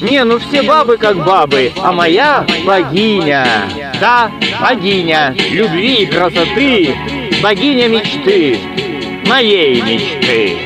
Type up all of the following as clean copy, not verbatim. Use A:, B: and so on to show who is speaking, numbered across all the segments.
A: Не, ну все бабы как бабы, а моя богиня. Да, богиня любви и красоты, богиня мечты, моей мечты.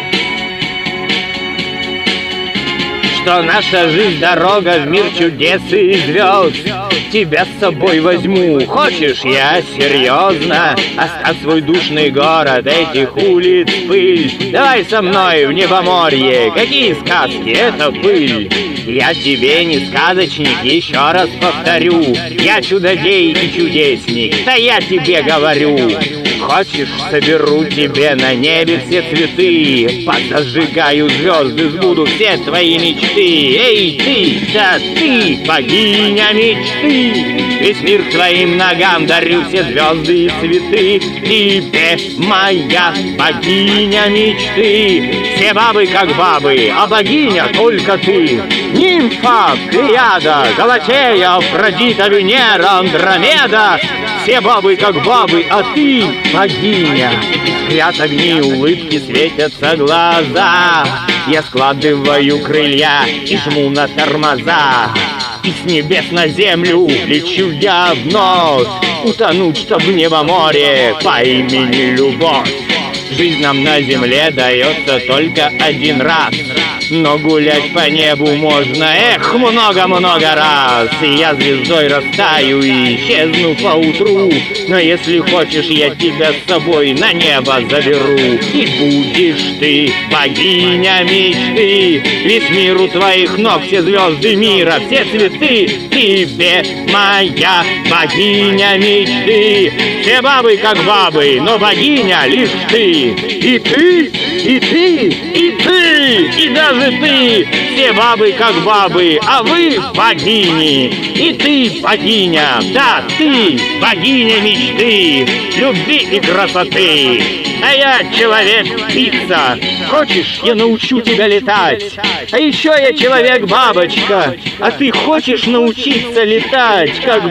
A: Что наша жизнь дорога в мир чудес и звезд. Тебя с собой возьму, хочешь, я серьезно. Оставь свой душный город, этих улиц пыль. Давай со мной в небоморье, какие сказки, это пыль. Я тебе не сказочник, еще раз повторю. Я чудодей и чудесник, да я тебе говорю. Хочешь, соберу тебе на небе все цветы, подожигаю звезды, сбуду все твои мечты. Эй, ты, да ты, богиня мечты, весь мир твоим ногам дарю все звезды и цветы. Тебе, моя богиня мечты, все бабы как бабы, а богиня только ты. Нимфа, Плеяда, Галатея, Афродита, Венера, Андромеда, все бабы как бабы, а ты богиня. Горят огни, улыбки, светятся глаза. Я складываю крылья и жму на тормоза. И с небес на землю лечу я вновь, утонуть, чтоб в небо море по имени Любовь. Жизнь нам на земле дается только один раз, но гулять по небу можно, эх, много-много раз. И я звездой растаю и исчезну поутру, но если хочешь, я тебя с собой на небо заберу. И будешь ты богиня мечты, весь мир у твоих ног, все звезды мира, все цветы. Тебе, моя богиня мечты, все бабы как бабы, но богиня лишь ты. И ты, и ты, и ты, и даже ты, все бабы как бабы, а вы богини. И ты богиня, да, ты богиня мечты, любви и красоты. А я человек-птица, хочешь, я научу тебя летать? А еще я человек-бабочка, а ты хочешь научиться летать, как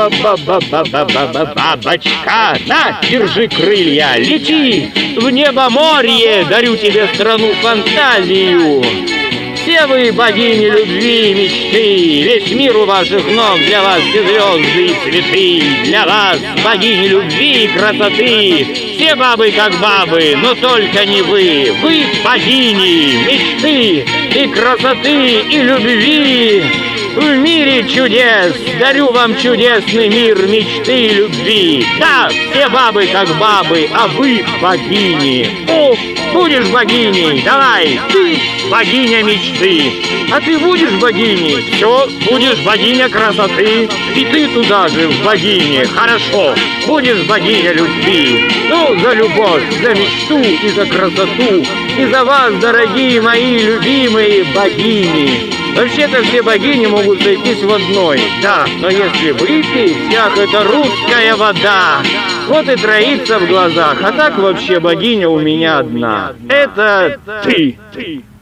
A: бабочка? На, держи крылья, лети в небо-морье, дарю тебе страну фантазию. Все вы богини любви и мечты, весь мир у ваших ног, для вас все звезды и цветы. Для вас богини любви и красоты, все бабы как бабы, но только не вы. Вы богини мечты и красоты и любви. В мире чудес дарю вам чудесный мир мечты и любви. Да, все бабы как бабы, а вы богини. О, будешь богиней, давай, ты богиня мечты. А ты будешь богиней, все, будешь богиня красоты. И ты туда же в богине, хорошо, будешь богиня любви. Ну, за любовь, за мечту и за красоту. И за вас, дорогие мои любимые богини. Вообще-то все богини могут сойтись в одной, да, но если выпить, ах, это русская вода, вот и троится в глазах, а так вообще богиня у меня одна, это ты.